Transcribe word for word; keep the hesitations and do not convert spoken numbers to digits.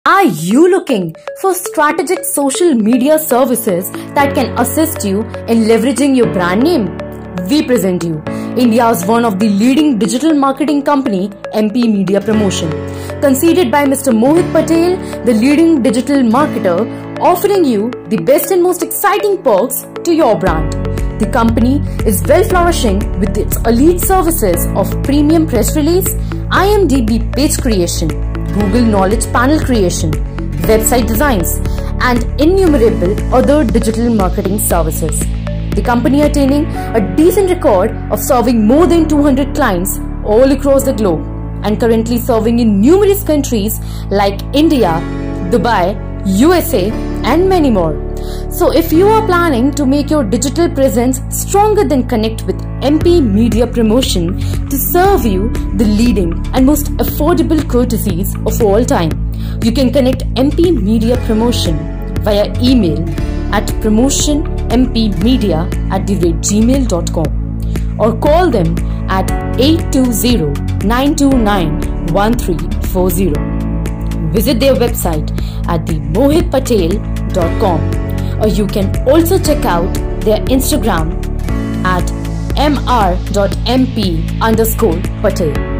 Are you looking for strategic social media services that can assist you in leveraging your brand name? We present you India's one of the leading digital marketing company, M P Media Promotion. Conceived by Mister Mohit Patel, the leading digital marketer, offering you the best and most exciting perks to your brand. The company is well flourishing with its elite services of premium press release, I M D B page creation, Google Knowledge Panel creation, website designs, and innumerable other digital marketing services. The company attaining a decent record of serving more than two hundred clients all across the globe and currently serving in numerous countries like India, Dubai, U S A, and many more. So if you are planning to make your digital presence stronger, then connect with M P Media Promotion to serve you the leading and most affordable courtesies of all time. You can connect M P Media Promotion via email at promotionmpmedia at the rate gmail dot com or call them at eight two zero, nine two nine, one three four zero. Visit their website at the mohit patel dot com, or you can also check out their Instagram at m r dot m p underscore patel.